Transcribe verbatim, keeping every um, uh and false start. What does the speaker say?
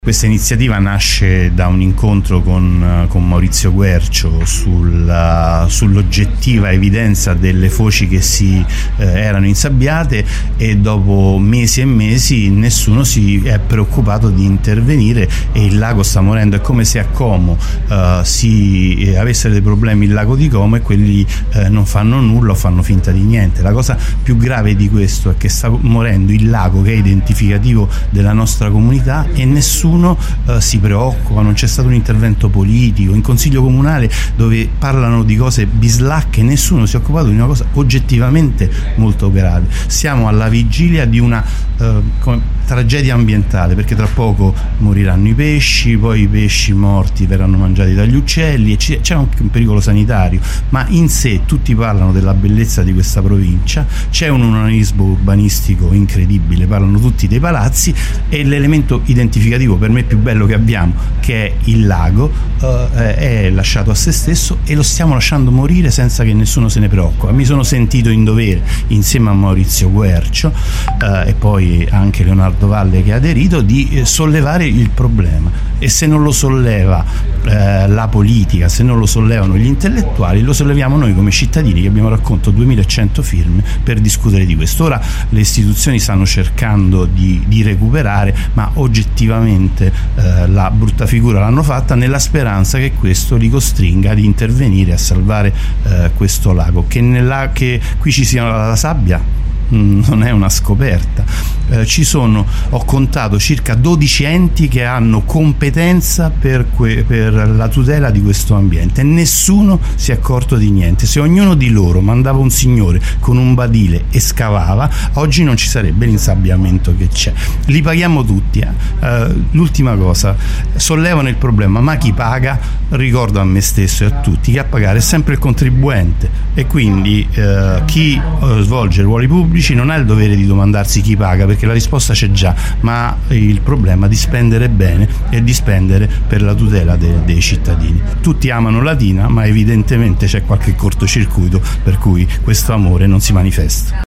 Questa iniziativa nasce da un incontro con, con Maurizio Guercio sulla, sull'oggettiva evidenza delle foci che si eh, erano insabbiate, e dopo mesi e mesi nessuno si è preoccupato di intervenire e il lago sta morendo. È come se a Como eh, si eh, avesse dei problemi il lago di Como e quelli eh, non fanno nulla o fanno finta di niente. La cosa più grave di questo è che sta morendo il lago, che è identificativo della nostra comunità, e nessuno Nessuno uh, si preoccupa, non c'è stato un intervento politico. In consiglio comunale, dove parlano di cose bislacche, nessuno si è occupato di una cosa oggettivamente molto grave. Siamo alla vigilia di una uh, come, tragedia ambientale, perché tra poco moriranno i pesci, poi i pesci morti verranno mangiati dagli uccelli e c'è anche un pericolo sanitario. Ma in sé tutti parlano della bellezza di questa provincia, c'è un umanismo urbanistico incredibile, parlano tutti dei palazzi, e l'elemento identificativo per me più bello che abbiamo, che è il lago, uh, è lasciato a se stesso, e lo stiamo lasciando morire senza che nessuno se ne preoccupa. Mi sono sentito in dovere, insieme a Maurizio Guercio uh, e poi anche Leonardo Valle che ha aderito, di eh, sollevare il problema. E se non lo solleva eh, la politica, se non lo sollevano gli intellettuali, lo solleviamo noi come cittadini, che abbiamo raccolto duemilacento firme per discutere di questo. Ora le istituzioni stanno cercando di, di recuperare, ma oggettivamente Eh, la brutta figura l'hanno fatta, nella speranza che questo li costringa ad intervenire a salvare eh, questo lago. Che, nella, che qui ci sia la sabbia non è una scoperta. Eh, ci sono, ho contato, circa dodici enti che hanno competenza per, que, per la tutela di questo ambiente, e nessuno si è accorto di niente. Se ognuno di loro mandava un signore con un badile e scavava, oggi non ci sarebbe l'insabbiamento che c'è. Li paghiamo tutti. Eh. Eh, l'ultima cosa, sollevano il problema, ma chi paga? Ricordo a me stesso e a tutti che a pagare è sempre il contribuente, e quindi eh, chi eh, svolge ruoli pubblici non ha il dovere di domandarsi chi paga, perché la risposta c'è già, ma il problema di spendere bene e di spendere per la tutela de- dei cittadini. Tutti amano Latina, ma evidentemente c'è qualche cortocircuito per cui questo amore non si manifesta.